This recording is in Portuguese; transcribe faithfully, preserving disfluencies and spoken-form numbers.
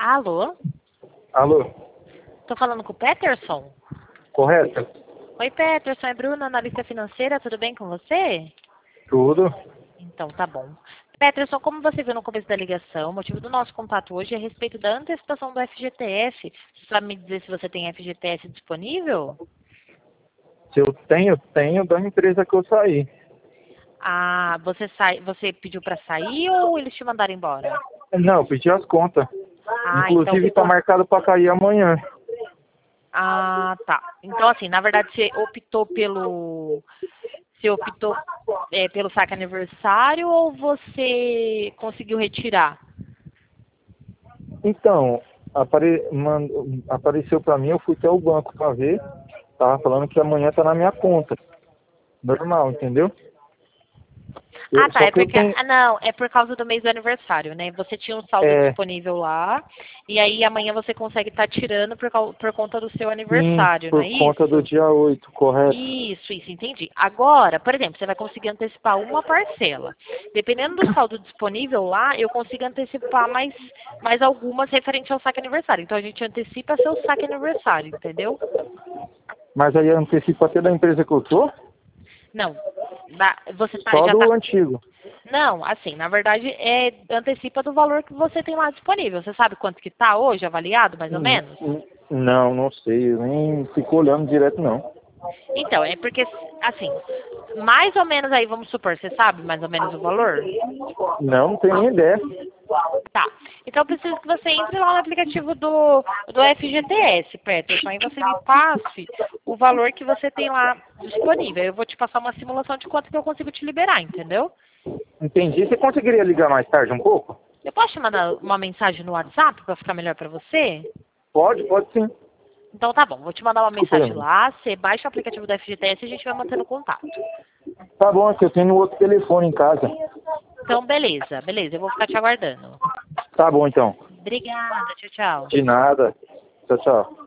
Alô? Alô? Tô falando com o Peterson? Correto? Oi, Peterson, é Bruna, analista financeira, tudo bem com você? Tudo? Então, tá bom. Peterson, como você viu no começo da ligação, o motivo do nosso contato hoje é a respeito da antecipação do F G T S. Você sabe me dizer se você tem F G T S disponível? Se eu tenho, tenho da empresa que eu saí. Ah, você, sai, você pediu pra sair ou eles te mandaram embora? Não, eu pedi as contas. Ah, então Inclusive está ficou... marcado para cair amanhã. Ah, tá. Então, assim, na verdade, você optou pelo... Você optou é, pelo saque aniversário ou você conseguiu retirar? Então, apare... man- apareceu para mim, eu fui até o banco para ver. Tava falando que amanhã tá na minha conta. Normal, entendeu? Ah, Eu- tá. só É que eu porque. tenho. Ah, não. É por causa do mês do aniversário, né? Você tinha um saldo É, disponível lá. E aí amanhã você consegue estar tirando por, cau- por conta do seu sim, aniversário, não por é conta do isso? dia oito, correto? Isso, isso, entendi. Agora, por exemplo, você vai conseguir antecipar uma parcela. Dependendo do saldo disponível lá, eu consigo antecipar mais, mais algumas referente ao saque aniversário. Então a gente antecipa seu saque aniversário, entendeu? Mas aí antecipa até da empresa que eu tô? Não. dá- Você tá, Só já tá. do antigo. Não, assim, na verdade, é antecipa do valor que você tem lá disponível. Você sabe quanto que tá hoje avaliado, mais ou Hum, menos? hum, Não, não sei. Eu nem fico olhando direto, não. Então, é porque, assim, mais ou menos aí, vamos supor, você sabe mais ou menos o valor? Não, não tenho nem ideia. Tá. Então, eu preciso que você entre lá no aplicativo do, do F G T S, Peterson. Aí você me passe o valor que você tem lá disponível. Eu vou te passar uma simulação de quanto que eu consigo te liberar, entendeu? Entendi. Você conseguiria ligar mais tarde um pouco? Eu posso te mandar uma mensagem no WhatsApp para ficar melhor para você? Pode, pode sim. Então tá bom, vou te mandar uma Desculpa mensagem aí. lá, você baixa o aplicativo da F G T S e a gente vai mantendo contato. Tá bom, é que eu tenho outro telefone em casa. Então beleza, beleza, eu vou ficar te aguardando. Tá bom, então. Obrigada, tchau, tchau. De nada. Tchau, tchau.